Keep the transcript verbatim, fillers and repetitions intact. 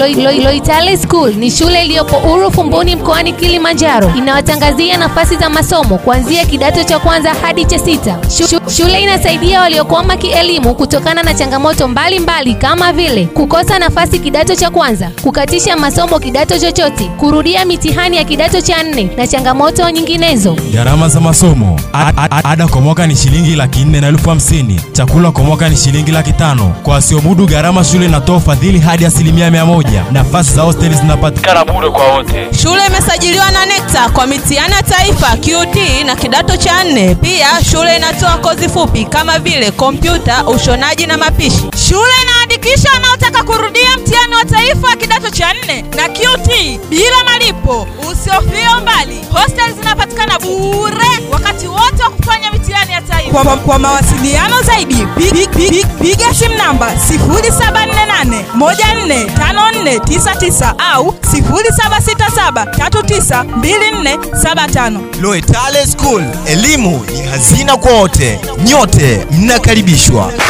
Loitale School ni shule iliyopo Uru Fumbuni mkoani Kilimanjaro. Inawatangazia nafasi za masomo kuanzia kidato cha kwanza hadi cha sita. Shule inasaidia waliokwama kielimu kutokana na changamoto mbalimbali mbali kama vile kukosa nafasi kidato cha kwanza, kukatisha masomo kidato chochote, kurudia mitihani ya kidato cha nne na changamoto nyinginezo. Gharama za masomo: ada kwa mwaka ni shilingi laki nne na elfu hamsini. Chakula kwa mwaka ni shilingi laki tano. Kwa wasiomudu gharama, shule inatoa ufadhili hadi asilimia mia moja. Nafasi za hosteli zinapatikana bure kwa wote. Shule imesajiliwa na NECTA kwa mitihani ya taifa Q T na kidato cha nne. Pia shule inatoa kozi fupi kama vile kompyuta, ushonaji na mapishi. Shule inaandikisha wanaotaka kurudia mtihani wa taifa kidato cha nne na Q T bila malipo. Usihofie mbali. Hostel zinapatikana bure wakati wote wa kufanya mitihani ya taifa. Kwa, kwa mawasiliano zaidi piga simu namba sifuri saba nne nane moja nne tano nne tisa tisa au sifuri saba sita saba tatu tisa mbili nne saba tano. Loitale School, elimu ni hazina kwa wote. Nyote mnakaribishwa.